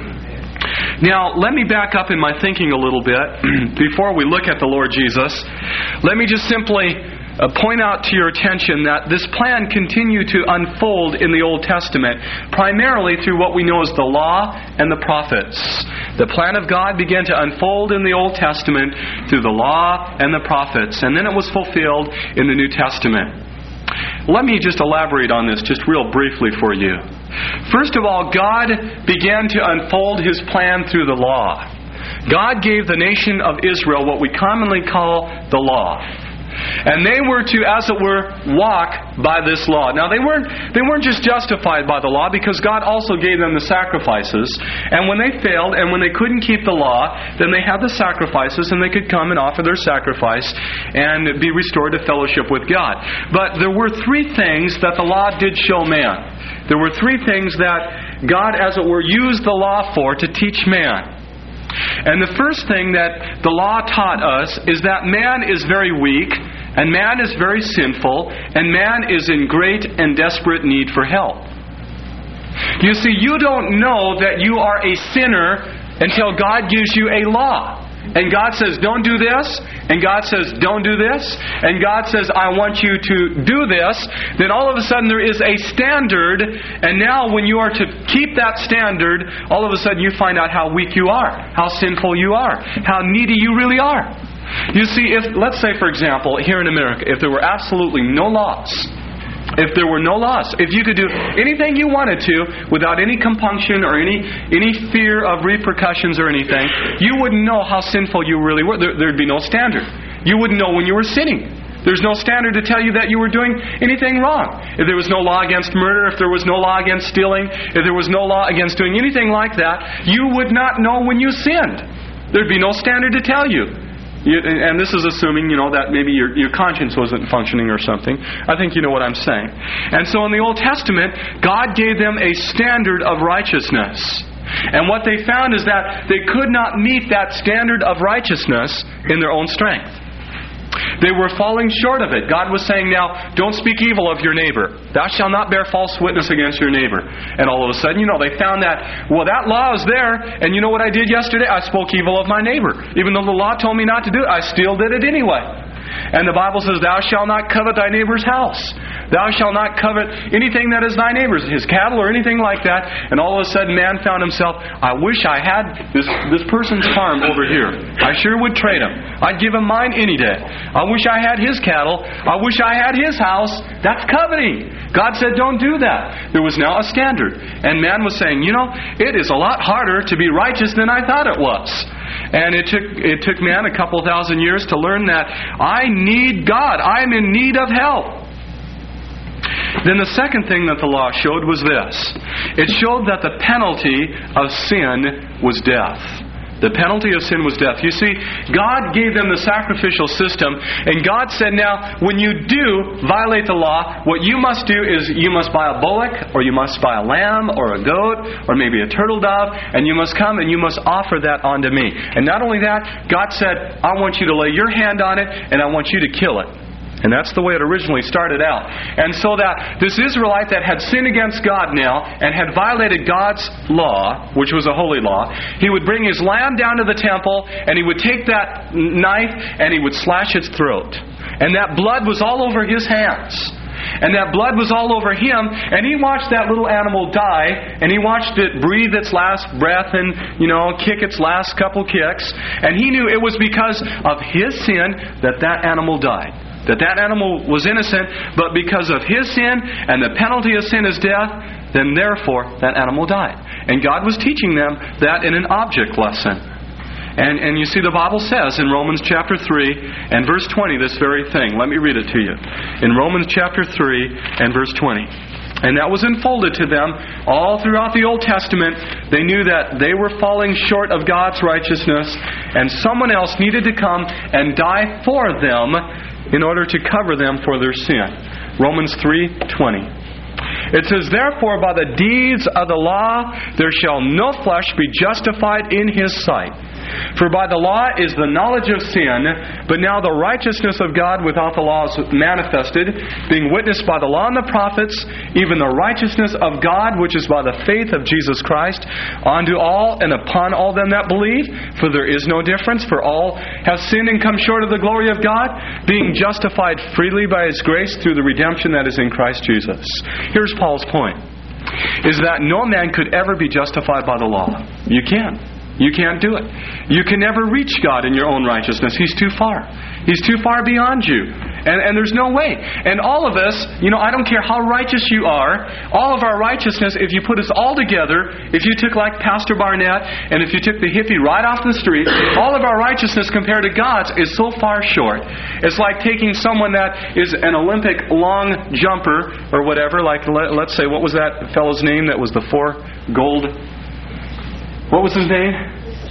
Now, let me back up in my thinking a little bit before we look at the Lord Jesus. Let me just simply Uh, point out to your attention that this plan continued to unfold in the Old Testament, primarily through what we know as the law and the prophets. The plan of God began to unfold in the Old Testament through the law and the prophets, and then it was fulfilled in the New Testament. Let me just elaborate on this just real briefly for you. First of all, God began to unfold His plan through the law. God gave the nation of Israel what we commonly call the law. And they were to, as it were, walk by this law. Now, they weren't they weren't just justified by the law, because God also gave them the sacrifices. And when they failed and when they couldn't keep the law, then they had the sacrifices and they could come and offer their sacrifice and be restored to fellowship with God. But there were three things that the law did show man. There were three things that God, as it were, used the law for to teach man. And the first thing that the law taught us is that man is very weak, and man is very sinful, and man is in great and desperate need for help. You see, you don't know that you are a sinner until God gives you a law. And God says, don't do this. And God says, don't do this. And God says, I want you to do this. Then all of a sudden there is a standard. And now when you are to keep that standard, all of a sudden you find out how weak you are. How sinful you are. How needy you really are. You see, if let's say, for example, here in America, if there were absolutely no laws, if there were no laws, if you could do anything you wanted to without any compunction or any any fear of repercussions or anything, you wouldn't know how sinful you really were. There, there'd be no standard. You wouldn't know when you were sinning. There's no standard to tell you that you were doing anything wrong. If there was no law against murder, if there was no law against stealing, if there was no law against doing anything like that, you would not know when you sinned. There'd be no standard to tell you. You, and this is assuming, you know, that maybe your, your conscience wasn't functioning or something. I think you know what I'm saying. And so in the Old Testament, God gave them a standard of righteousness. And what they found is that they could not meet that standard of righteousness in their own strength. They were falling short of it. God was saying, now, don't speak evil of your neighbor. Thou shalt not bear false witness against your neighbor. And all of a sudden, you know, they found that, well, that law is there, and you know what I did yesterday? I spoke evil of my neighbor. Even though the law told me not to do it, I still did it anyway. And the Bible says, thou shalt not covet thy neighbor's house. Thou shalt not covet anything that is thy neighbor's, his cattle or anything like that. And all of a sudden man found himself, I wish I had this, this person's farm over here. I sure would trade him. I'd give him mine any day. I wish I had his cattle. I wish I had his house. That's coveting. God said, don't do that. There was now a standard. And man was saying, you know, it is a lot harder to be righteous than I thought it was. And it took it took man a couple thousand years to learn that I need God. I'm in need of help. Then the second thing that the law showed was this. It showed that the penalty of sin was death. The penalty of sin was death. You see, God gave them the sacrificial system, and God said, now, when you do violate the law, what you must do is you must buy a bullock, or you must buy a lamb, or a goat, or maybe a turtle dove, and you must come and you must offer that unto me. And not only that, God said, I want you to lay your hand on it, and I want you to kill it. And that's the way it originally started out. And so that this Israelite that had sinned against God now and had violated God's law, which was a holy law, he would bring his lamb down to the temple and he would take that knife and he would slash its throat. And that blood was all over his hands. And that blood was all over him, and he watched that little animal die, and he watched it breathe its last breath and, you know, kick its last couple kicks. And he knew it was because of his sin that that animal died. That that animal was innocent, but because of his sin, and the penalty of sin is death, then therefore that animal died. And God was teaching them that in an object lesson. And, and you see the Bible says in Romans chapter three and verse twenty this very thing. Let me read it to you. In Romans chapter three and verse twenty. And that was unfolded to them all throughout the Old Testament. They knew that they were falling short of God's righteousness, and someone else needed to come and die for them in order to cover them for their sin. Romans three twenty. It says, "Therefore by the deeds of the law there shall no flesh be justified in His sight. For by the law is the knowledge of sin, but now the righteousness of God without the law is manifested, being witnessed by the law and the prophets, even the righteousness of God which is by the faith of Jesus Christ, unto all and upon all them that believe. For there is no difference, for all have sinned and come short of the glory of God, being justified freely by His grace through the redemption that is in Christ Jesus." Here's Paul's point, is that no man could ever be justified by the law. You can't. You can't do it. You can never reach God in your own righteousness. He's too far. He's too far beyond you. And, and there's no way. And all of us, you know, I don't care how righteous you are, all of our righteousness, if you put us all together, if you took like Pastor Barnett, and if you took the hippie right off the street, all of our righteousness compared to God's is so far short. It's like taking someone that is an Olympic long jumper or whatever, like let, let's say, what was that fellow's name that was the four gold... What was his name?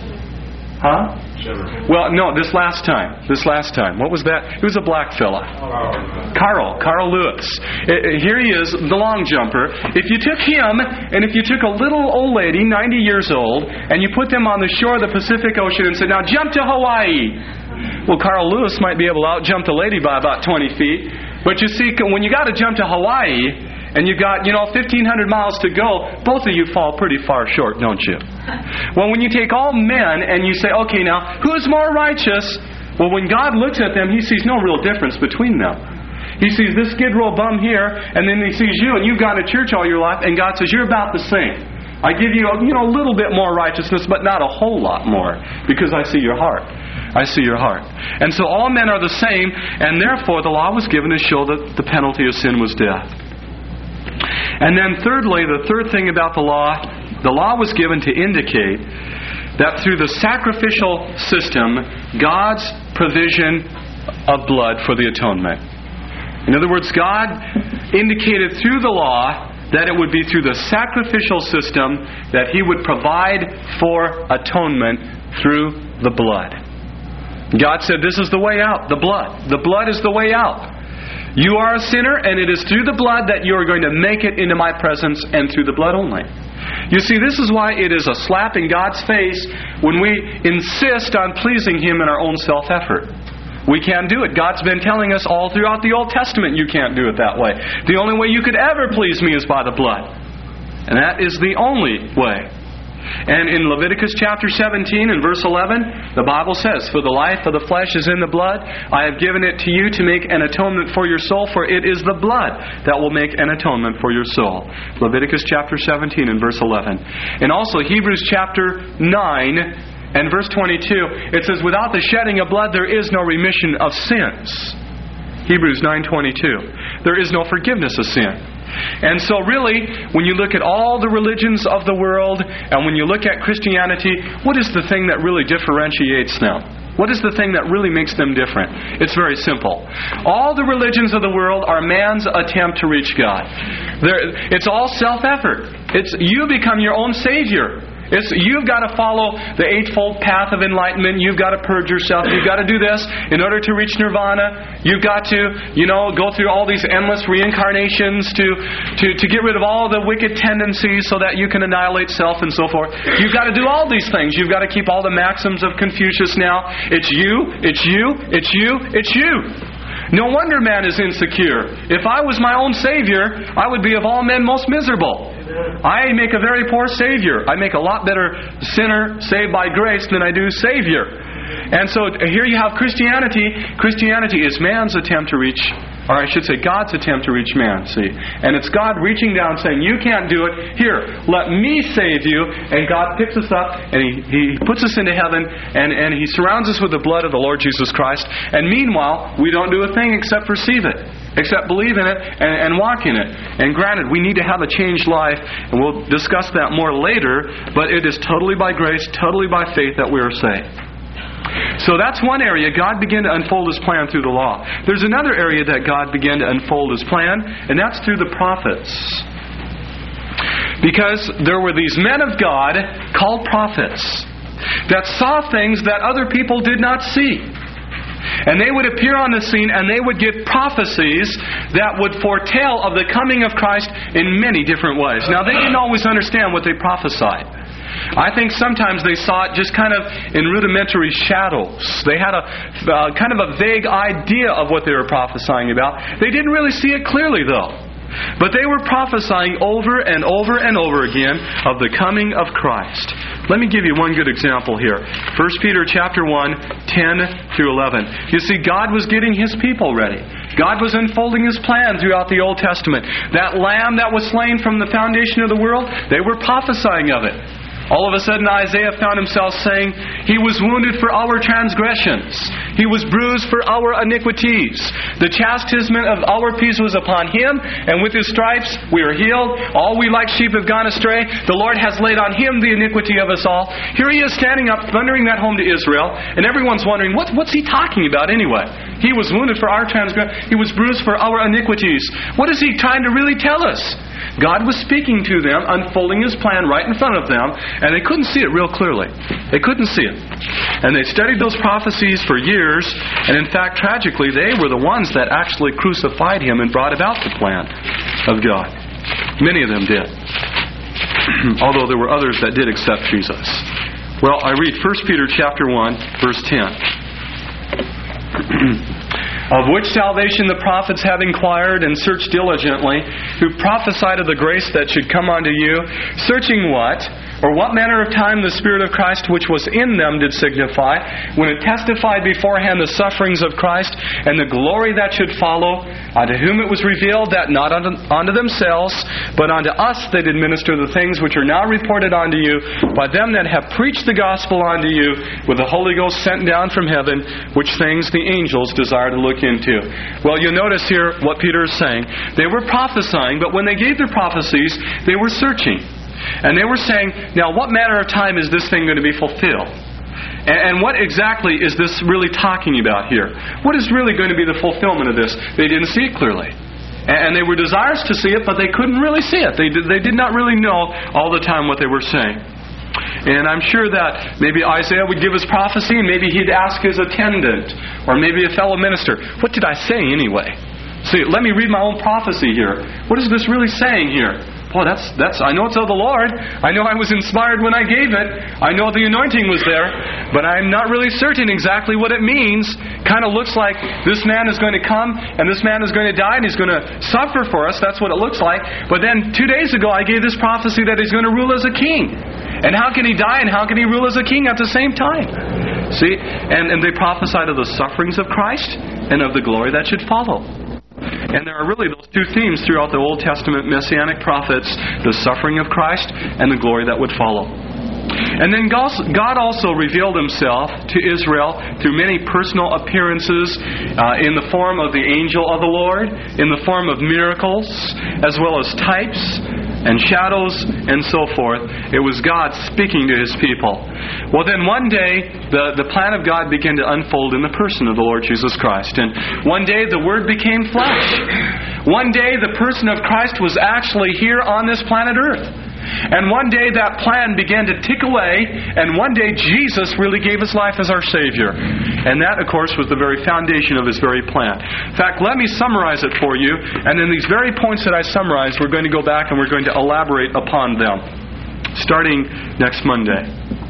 Huh? Well, no, this last time. This last time. What was that? He was a black fella. Carl. Carl Lewis. Here he is, the long jumper. If you took him, and if you took a little old lady, ninety years old, and you put them on the shore of the Pacific Ocean and said, "Now jump to Hawaii." Well, Carl Lewis might be able to outjump the lady by about twenty feet. But you see, when you got to jump to Hawaii, and you got, you know, fifteen hundred miles to go, both of you fall pretty far short, don't you? Well, when you take all men and you say, okay, now, who's more righteous? Well, when God looks at them, He sees no real difference between them. He sees this skid row bum here, and then He sees you, and you've gone to church all your life, and God says, you're about the same. I give you, you know, a little bit more righteousness, but not a whole lot more, because I see your heart. I see your heart. And so all men are the same, and therefore the law was given to show that the penalty of sin was death. And then thirdly, the third thing about the law, the law was given to indicate that through the sacrificial system, God's provision of blood for the atonement. In other words, God indicated through the law that it would be through the sacrificial system that He would provide for atonement through the blood. God said, this is the way out, the blood. The blood is the way out. You are a sinner, and it is through the blood that you are going to make it into my presence, and through the blood only. You see, this is why it is a slap in God's face when we insist on pleasing Him in our own self-effort. We can't do it. God's been telling us all throughout the Old Testament you can't do it that way. The only way you could ever please me is by the blood. And that is the only way. And in Leviticus chapter seventeen and verse eleven, the Bible says, "For the life of the flesh is in the blood. I have given it to you to make an atonement for your soul, for it is the blood that will make an atonement for your soul." Leviticus chapter seventeen and verse eleven. And also Hebrews chapter nine and verse twenty-two, it says, "Without the shedding of blood there is no remission of sins." Hebrews nine twenty-two. There is no forgiveness of sin. And so really, when you look at all the religions of the world, and when you look at Christianity, what is the thing that really differentiates them? What is the thing that really makes them different? It's very simple. All the religions of the world are man's attempt to reach God. They're, it's all self-effort. It's you become your own savior. It's, you've got to follow the eightfold path of enlightenment. You've got to purge yourself. You've got to do this in order to reach nirvana. You've got to, you know, go through all these endless reincarnations to, to, to get rid of all the wicked tendencies so that you can annihilate self and so forth. You've got to do all these things. You've got to keep all the maxims of Confucius now. It's you, it's you, it's you, it's you. No wonder man is insecure. If I was my own savior, I would be of all men most miserable. I make a very poor savior. I make a lot better sinner saved by grace than I do savior. And so here you have Christianity. Christianity is man's attempt to reach, or I should say God's attempt to reach man, see. And it's God reaching down saying, you can't do it. Here, let me save you. And God picks us up and He, he puts us into heaven and, and He surrounds us with the blood of the Lord Jesus Christ. And meanwhile, we don't do a thing except receive it, except believe in it and, and walk in it. And granted, we need to have a changed life, and we'll discuss that more later, but it is totally by grace, totally by faith that we are saved. So that's one area. God began to unfold His plan through the law. There's another area that God began to unfold His plan, and that's through the prophets. Because there were these men of God called prophets that saw things that other people did not see. And they would appear on the scene and they would give prophecies that would foretell of the coming of Christ in many different ways. Now, they didn't always understand what they prophesied. I think sometimes they saw it just kind of in rudimentary shadows. They had a uh, kind of a vague idea of what they were prophesying about. They didn't really see it clearly, though. But they were prophesying over and over and over again of the coming of Christ. Let me give you one good example here. First Peter chapter one, ten through eleven. You see, God was getting His people ready. God was unfolding His plan throughout the Old Testament. That lamb that was slain from the foundation of the world, they were prophesying of it. All of a sudden Isaiah found himself saying, He was wounded for our transgressions. He was bruised for our iniquities. The chastisement of our peace was upon Him, and with His stripes we are healed. All we like sheep have gone astray. The Lord has laid on Him the iniquity of us all. Here He is standing up, thundering that home to Israel, and everyone's wondering, what, what's He talking about anyway? He was wounded for our transgressions. He was bruised for our iniquities. What is He trying to really tell us? God was speaking to them, unfolding His plan right in front of them, and they couldn't see it real clearly. They couldn't see it. And they studied those prophecies for years, and in fact, tragically, they were the ones that actually crucified Him and brought about the plan of God. Many of them did. Although there were others that did accept Jesus. Well, I read First Peter chapter one, verse ten. Of which salvation the prophets have inquired and searched diligently, who prophesied of the grace that should come unto you, searching what? Or what manner of time the Spirit of Christ which was in them did signify, when it testified beforehand the sufferings of Christ, and the glory that should follow, unto whom it was revealed that not unto, unto themselves, but unto us they did minister the things which are now reported unto you, by them that have preached the gospel unto you, with the Holy Ghost sent down from heaven, which things the angels desire to look into. Well, you'll notice here what Peter is saying. They were prophesying, but when they gave their prophecies, they were searching. And they were saying, now what manner of time is this thing going to be fulfilled? And, and what exactly is this really talking about here? What is really going to be the fulfillment of this? They didn't see it clearly. And, and they were desirous to see it, but they couldn't really see it. They did, they did not really know all the time what they were saying. And I'm sure that maybe Isaiah would give his prophecy, and maybe he'd ask his attendant, or maybe a fellow minister, what did I say anyway? See, let me read my own prophecy here. What is this really saying here? Boy, that's, that's, I know it's of the Lord. I know I was inspired when I gave it. I know the anointing was there. But I'm not really certain exactly what it means. Kind of looks like this man is going to come, and this man is going to die, and he's going to suffer for us. That's what it looks like. But then two days ago I gave this prophecy that he's going to rule as a king. And how can he die and how can he rule as a king at the same time? See? And, and they prophesied of the sufferings of Christ and of the glory that should follow. And there are really those two themes throughout the Old Testament Messianic prophets, the suffering of Christ and the glory that would follow. And then God also revealed Himself to Israel through many personal appearances uh, in the form of the angel of the Lord, in the form of miracles, as well as types and shadows and so forth. It was God speaking to His people. Well, then one day, the, the plan of God began to unfold in the person of the Lord Jesus Christ. And one day, the Word became flesh. One day, the person of Christ was actually here on this planet Earth. And one day that plan began to tick away, and one day Jesus really gave His life as our Savior. And that, of course, was the very foundation of His very plan. In fact, let me summarize it for you, and in these very points that I summarized, we're going to go back and we're going to elaborate upon them, starting next Monday.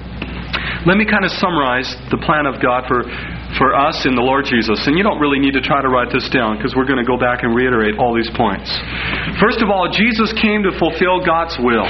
Let me kind of summarize the plan of God for for us in the Lord Jesus. And you don't really need to try to write this down, because we're going to go back and reiterate all these points. First of all, Jesus came to fulfill God's will.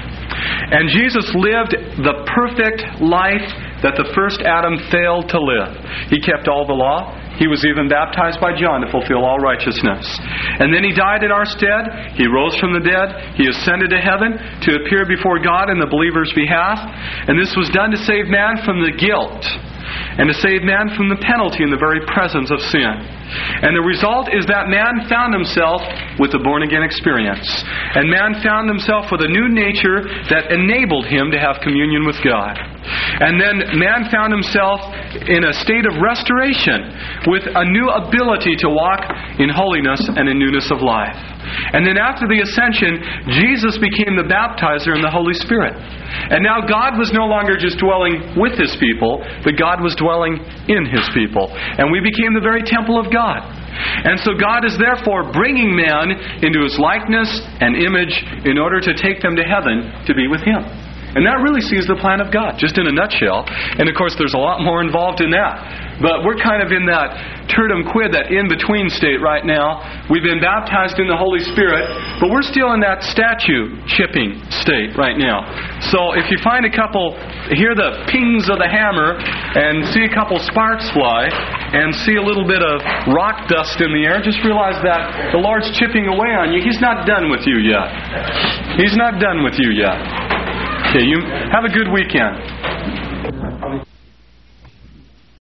And Jesus lived the perfect life that the first Adam failed to live. He kept all the law. He was even baptized by John to fulfill all righteousness. And then He died in our stead. He rose from the dead. He ascended to heaven to appear before God in the believer's behalf. And this was done to save man from the guilt and to save man from the penalty in the very presence of sin. And the result is that man found himself with the born-again experience. And man found himself with a new nature that enabled him to have communion with God. And then man found himself in a state of restoration with a new ability to walk in holiness and in newness of life. And then after the ascension, Jesus became the baptizer in the Holy Spirit. And now God was no longer just dwelling with His people, but God was dwelling in His people. And we became the very temple of God. And so God is therefore bringing man into His likeness and image in order to take them to heaven to be with Him. And that really sees the plan of God, just in a nutshell. And of course there's a lot more involved in that. But we're kind of in that tertum quid, that in-between state right now. We've been baptized in the Holy Spirit, but we're still in that statue chipping state right now. So if you find a couple, hear the pings of the hammer, and see a couple sparks fly, and see a little bit of rock dust in the air, just realize that the Lord's chipping away on you. He's not done with you yet. He's not done with you yet. Okay, you have a good weekend.